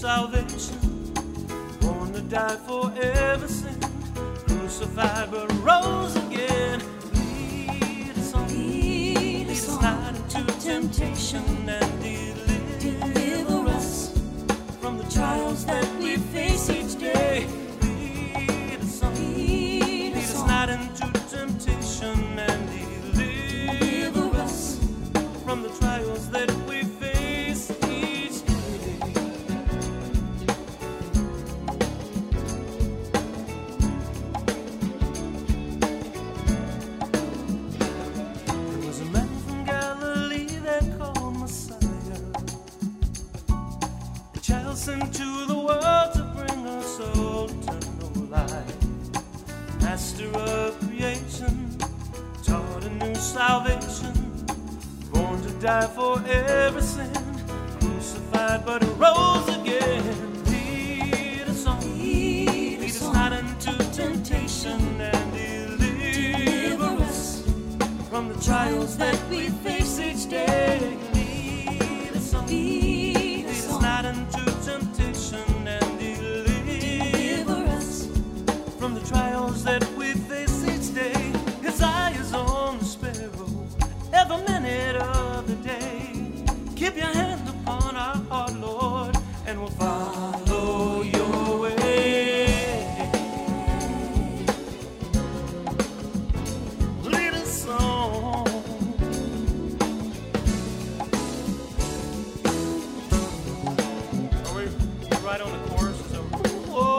salvation, born to die for every sin, crucified but rose again. Lead us on, lead us not into temptation, and deliver us from the trials that we face each day. Lead us on, lead us not into temptation, and deliver us from the trials that we face each day. There was a man from Galilee they called Messiah, the child sent to the world to bring us all eternal life. Master of creation, taught a new salvation, born to die for every sin, crucified but rose again. Lead us on, lead us not into temptation, and deliver us from the trials that we face each day. Lead us on, lead us not into temptation, and deliver us from the trials that we face each day. His eye is on the sparrow, every minute of the day. Keep your hand upon our heart, Lord, and we'll follow your way. Lead us on. Are we right on the chorus? So, whoa.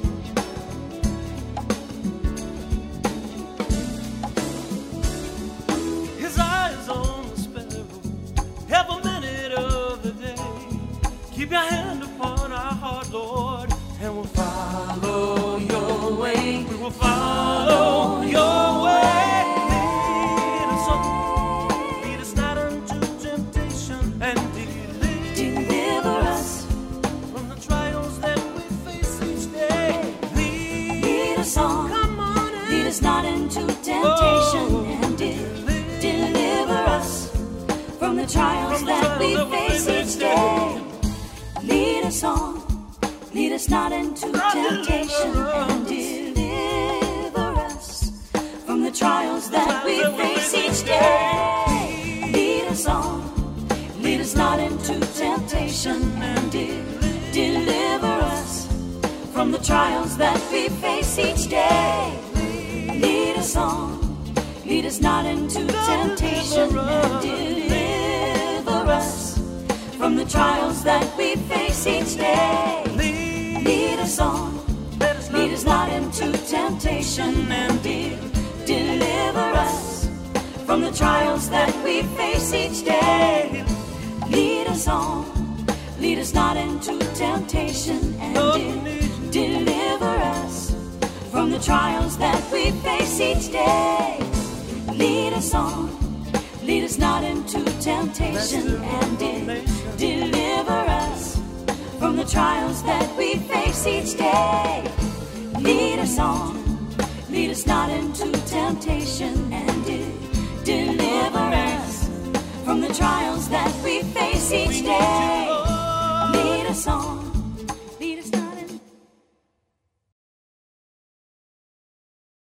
His eyes on the sparrow, every minute of the day. Keep your hand upon our heart, Lord, and we'll follow your way. We will follow your way. Lead us on, lead us not into temptation, and deliver us from the trials that we face each day. Lead us on, come on, lead us not into temptation, and deliver us from the trials that we face each day. Lead us on, lead us not into temptation, and deliver us from the trials that we face each day. Lead us on, lead us not into temptation, and deliver us from the trials that we face each day. Lead us on, lead us not into temptation, and deliver us from the trials that we face each day. Lead us on, lead us not into temptation, and deliver us from the trials that we face each day. Lead us on, lead us not into temptation, and deliver us from the trials that we face each day. Lead us on, lead us not into temptation, and deliver us from the trials that we face each day. Lead us on, lead us not into temptation, and deliver us from the trials that we face each day. Lead us on,